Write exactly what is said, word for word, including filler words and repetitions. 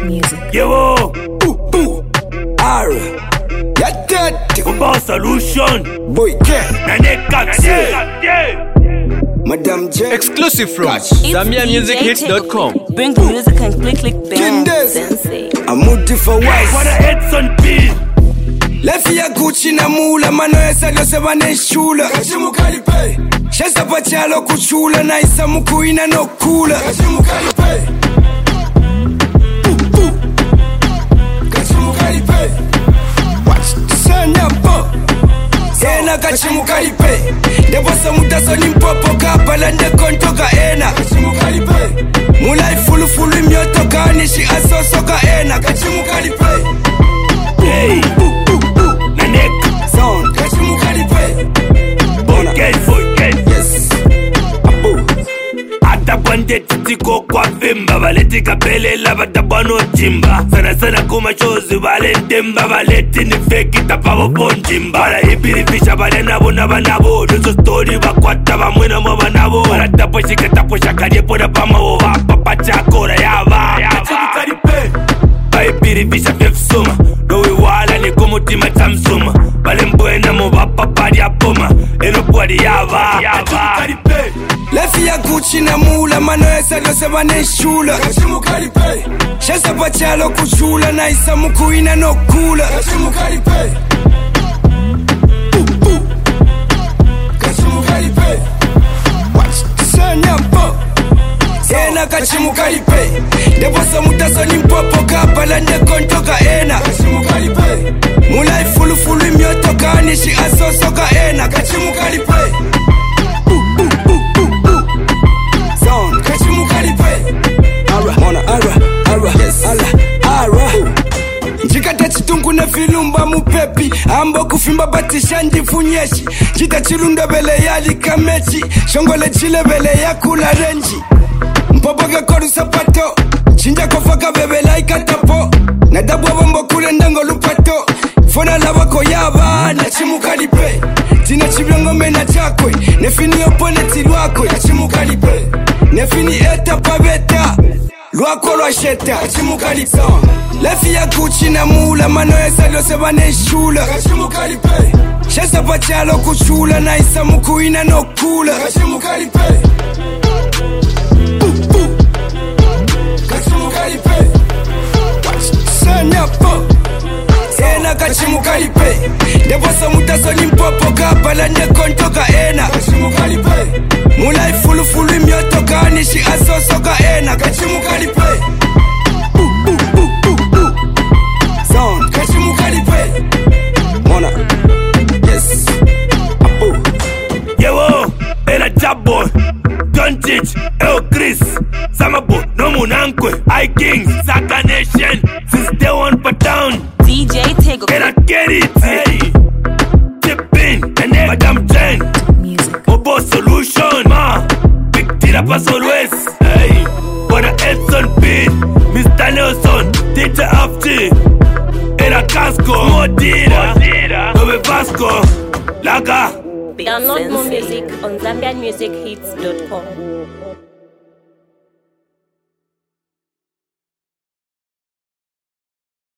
Music. Yo, Boo, boo, Ara, ya dead. Umba solution. Boy, yeah. Naneka, yeah. Madam J. Exclusive from Catch. Zambia Music Hits dot com. Bring the music and click, click, bang. Kindes. Sensei. I'm moody for wise. Wanna hit some beat. Lefi ya Gucci na mula, mano esa lo se vane shula. Kachimu kalipe. Shesa pachalo kuchula, na isa mukuina no kula. Kachimu kalipe. Boo, boo. Kachimu kalipe. Watch the sun up. Ena kachimu kalipe. Deposa mutaso ni mpopo kapala nde kontoka ena. Kachimu kalipe. Mulai fulu fulu myoto kanishi asoso ka ena. Kachimu kalipe. Hey, Naneka, Sound. Kachimu kalipe. forget, forget. Yes. Abu. Ata kwande titiko kwa vimba Valeti kapele la batabano jimba Sana sana kuma chozi vale ndemba Valeti ni feki tapavo ponjimba Para hipiri fisha vale nabo na banabo Nuso story wakwata va mwena mwa banabo Para tapo shika tapo shakarie pona pama Owa papa chakora yava Kachimu karipe Hipiri fisha fefsuma Dowe wala ni kumutima tamsuma Vale mbwena mwa papa ya poma Eno pwadi yava Kachimu karipe Lefi ya Gucci na mula, mano esa lo se vane shula. Kachimu kalipe. Shesa pachalo kuchula, na isa mukuina no kula. Kachimu kalipe. Boo, boo. Kachimu kalipe. Watch the sun up. Ena kachimu kalipe. Deposa mutaso ni mpopo kapala nde kontoka ena. Kachimu kalipe. Mulai fulu fulu myoto kanishi asoso ka ena. Kachimu kalipe. Njikata chitungu na filumba mupepi Ambo kufimba batisha njifunyeshi Jita chilunda bele yali kamechi Shongole chile bele ya kula renji Mpopoke koru sapato Chinja kofaka bebela ikatapo Nadabu wabombo kule ndango lupato Fona labako yaba na chimukalipe Tina chiblongo mena chakwe Nefini opone tilwakwe na chimukalipe Nefini eta pabeta Luako lwa sheta Kachimu kalipe. Lefi ya Gucci na mula, mano esa lo se vane shula. Kachimu kalipe. Shesa pachalo kuchula, na isa mukuina no kula. Kachimu kalipe. Boo, boo. Kachimu kalipe. Watch the sun up. Ena kachimu kalipe. Deposa mutaso ni mpopo kapala nde kontoka ena. Kachimu kalipe. Mulai fulu fulu myoto kanishi asoso ka ena. Kachimu kalipe. Boo, boo, boo, boo, boo. Sound. Kachimu kalipe. Mona. Yes. Abu. Yewo, era Jabbo, Doncic, El Chris, Samabo, no Munankwe, I King, Saka Nation, since day one per town. D J Tego. Era get it, hey. Tippin, and then Madam Jen. Music. Mobo solution, ma. Big tira pas always, hey. Wanna Edson beat, Mister Nelson, teacher after. Era Casco, Modira, Nove Vasco, Laga. Download more music on Zambian Music Hits dot com.